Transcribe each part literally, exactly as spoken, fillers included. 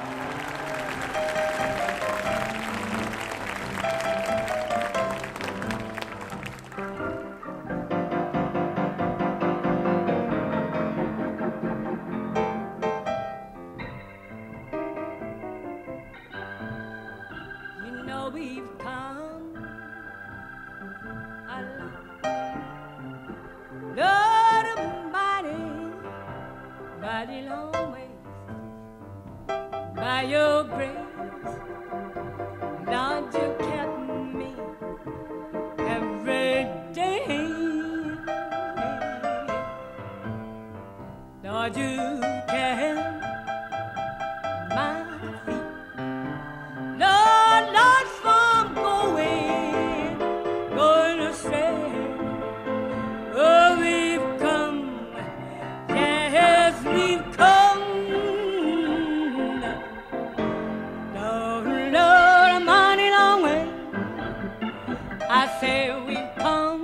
We've come a lot of mighty, mighty long ways. By your grace, Lord, you kept me every day. Lord, you kept my feet. Lord, Lord, from going, going astray. Oh, we've come, yes, we've come. Lord, Lord, a mighty long way. I say we've come.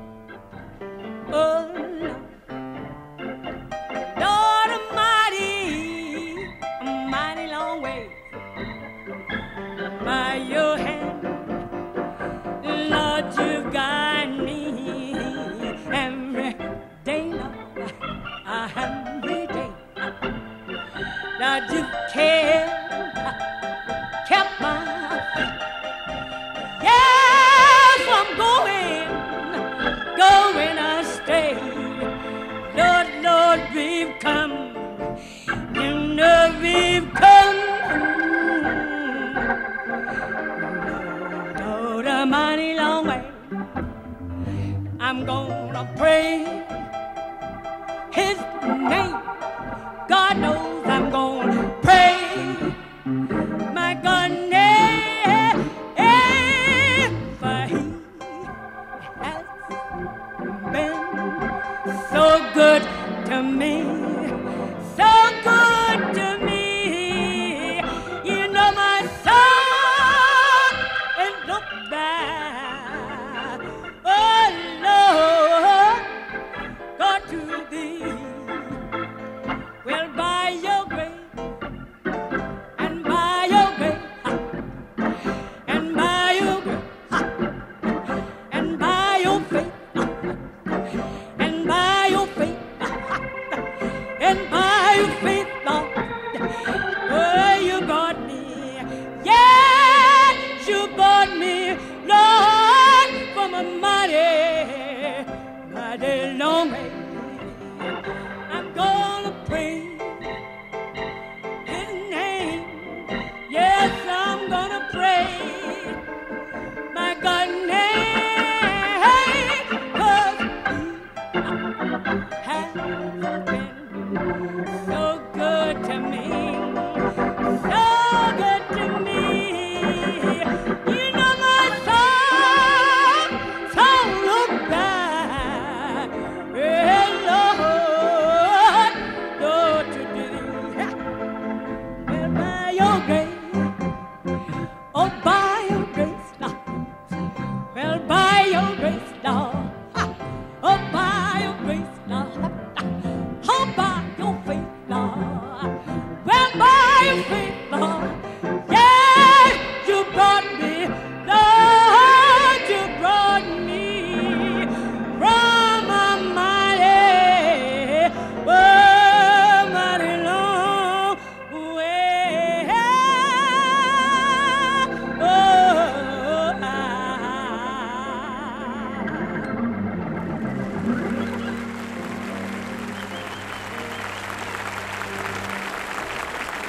Oh, Lord, Lord, a mighty, a mighty long way. By your hand, Lord, you guide me every day, Lord, every day. Lord, you care, kept my feet. Yes, I'm going, going astray. Lord, Lord, we've come, you know we've come. Lord, a mighty long way. I'm gonna pray His name. God knows I'm gonna pray my God name. For He has been so good to me, so good to me. You know my son and look back. Oh Lord, God to Thee. Well, by Your grace and by Your grace and by Your grace and by Your faith and by Your faith and by Your faith, Lord, oh, You got me. Yes, You got me, Lord, from a mighty, mighty long way. I'm gonna pray His name. Yes, I'm gonna pray my God name. 'Cause He has been so good to me.